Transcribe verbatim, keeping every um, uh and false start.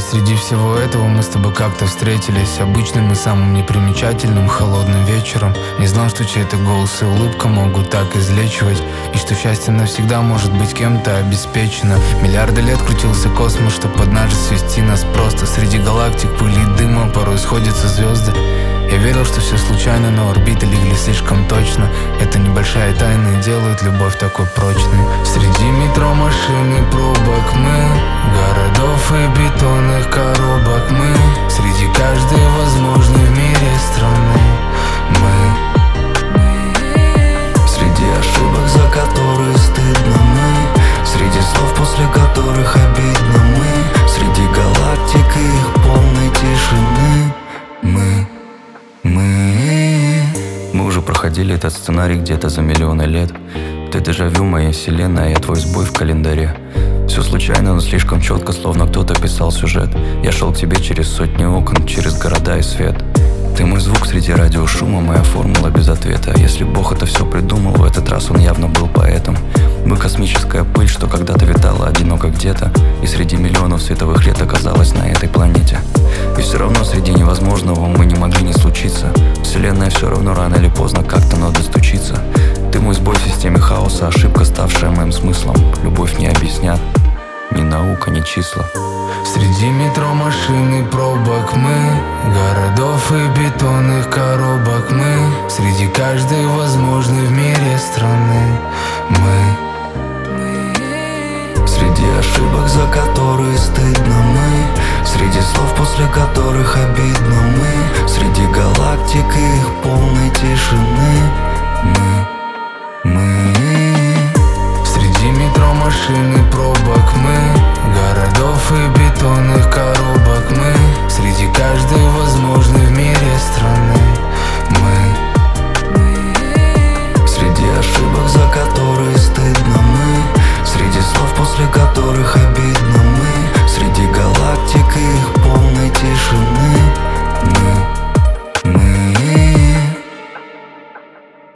среди всего этого мы с тобой как-то встретились обычным и самым непримечательным холодным вечером. Не знал, что чей-то голос и улыбка могут так излечивать, и что счастье навсегда может быть кем-то обеспечено. Миллиарды лет крутился космос, чтоб однажды свести нас просто. Среди галактик, пыли и дыма порой сходятся звезды. Я верил, что все случайно, но орбиты легли слишком точно. Эта небольшая тайна делает любовь такой прочной. Среди метро, машин и пробок мы, городов и бетонных коробок мы, среди каждой возможной в мире страны мы. Среди ошибок, за которые стыдно мы, среди слов, после которых обидно мы, среди галактик и их полной тишины мы. Мы Мы уже проходили этот сценарий где-то за миллионы лет. Ты дежавю, моя вселенная, я твой сбой в календаре. Все случайно, но слишком четко, словно кто-то писал сюжет. Я шел к тебе через сотни окон, через города и свет. Ты мой звук среди радиошума, моя формула без ответа. Если Бог это все придумал, в этот раз он явно был поэтом. Мы космическая пыль, что когда-то витала одиноко где-то, и среди миллионов световых лет оказалась на этой планете. И все равно среди невозможного мы не могли не случиться. Вселенная все равно рано или поздно как-то надо стучиться. Ты мой сбой в системе хаоса, ошибка, ставшая моим смыслом. Любовь не объяснят ни наука, ни числа. Среди метро, машин и пробок мы, городов и бетонных коробок мы, среди каждой возможной в мире страны мы. Среди ошибок, за которые стыдно